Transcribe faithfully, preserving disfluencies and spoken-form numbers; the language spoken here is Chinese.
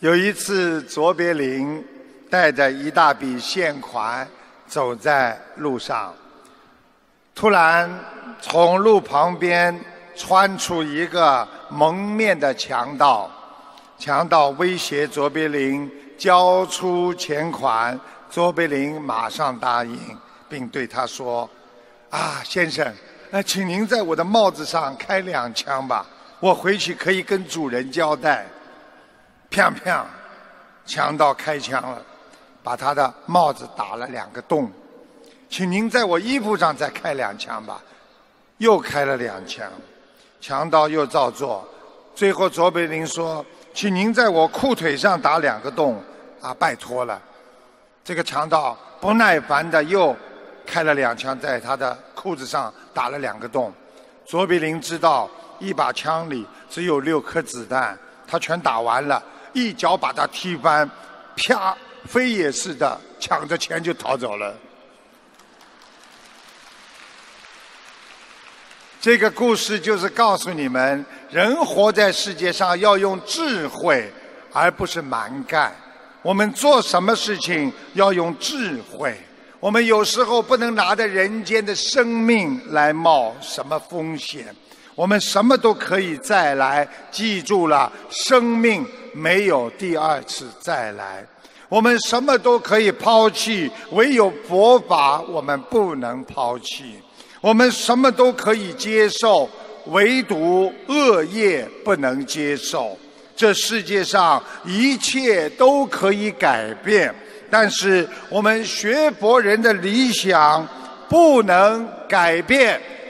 有一次，卓别林带着一大笔现款走在路上，突然从路旁边窜出一个蒙面的强盗，强盗威胁卓别林交出钱款，卓别林马上答应，并对他说：“啊，先生，呃，请您在我的帽子上开两枪吧，我回去可以跟主人交代。”砰砰，强盗开枪了，把他的帽子打了两个洞。请您在我衣服上再开两枪吧，又开了两枪。强盗又照做，最后卓别林说：“请您在我裤腿上打两个洞。”啊，拜托了。这个强盗不耐烦的又开了两枪，在他的裤子上打了两个洞。卓别林知道一把枪里只有六颗子弹，他全打完了，一脚把他踢翻，啪，飞也似的抢着钱就逃走了。这个故事就是告诉你们，人活在世界上要用智慧，而不是蛮干。我们做什么事情要用智慧。我们有时候不能拿着人间的生命来冒什么风险。我们什么都可以再来，记住了，生命没有第二次再来。我们什么都可以抛弃，唯有佛法我们不能抛弃。我们什么都可以接受，唯独恶业不能接受。这世界上一切都可以改变，但是我们学佛人的理想不能改变。